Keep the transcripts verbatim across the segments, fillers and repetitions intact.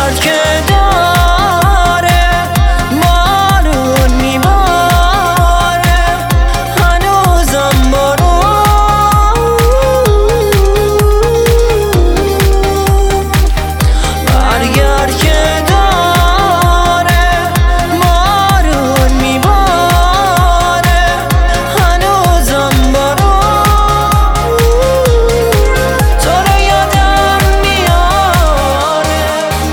برگرد که داره بارون میباره هنوزم بارون برگرد که داره بارون میباره هنوزم بارون تو رو یادم میاره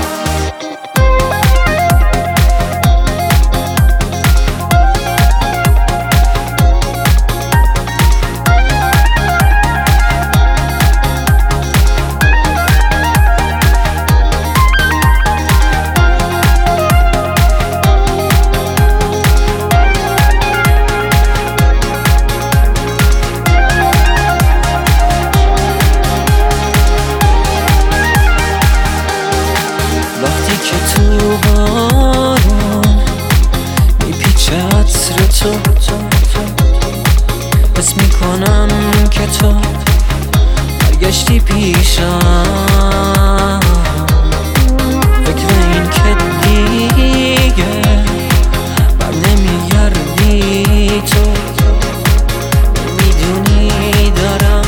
وقتی که تو بارون میپیچه عطر تو حس میکنم که تو برگشتی پیشم فکر این که دیگه بر نمیگردی تو میدونی دارم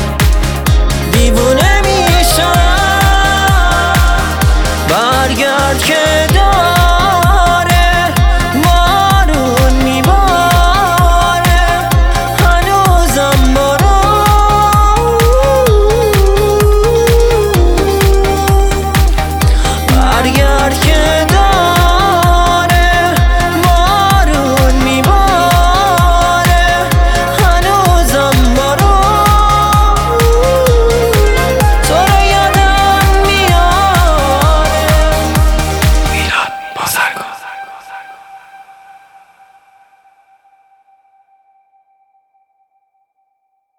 دیوونه میشم برگرد که